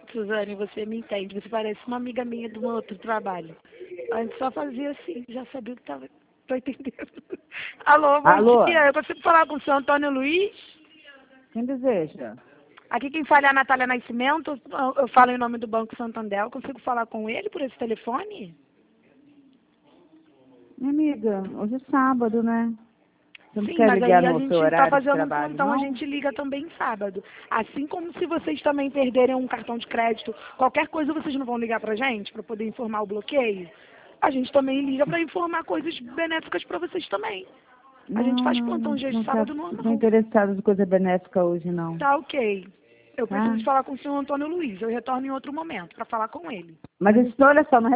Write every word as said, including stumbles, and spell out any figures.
Suzane, você me entende. Você parece uma amiga minha do meu outro trabalho. A gente só fazia assim, já sabia o que estava... Tô entendendo. Alô, bom Alô? dia. Eu consigo falar com o senhor Antônio Luiz? Quem deseja? Aqui quem fala é a Natália Nascimento. Eu falo em nome do Banco Santander. Eu consigo falar com ele por esse telefone? Minha amiga, hoje é sábado, né? Você não Sim, quer mas ligar aí a no seu gente está horário de fazendo um trabalho, plantão, a não? gente liga também sábado. Assim como se vocês também perderem um cartão de crédito, qualquer coisa vocês não vão ligar pra gente para poder informar o bloqueio? A gente também liga para informar coisas benéficas para vocês também. A gente Não, faz não, plantão não, dia de não quero, sábado não estou normal. interessada em coisa benéfica hoje, não. Tá ok. Eu Tá? preciso falar com o senhor Antônio Luiz. Eu retorno em outro momento para falar com ele. Mas, olha só, não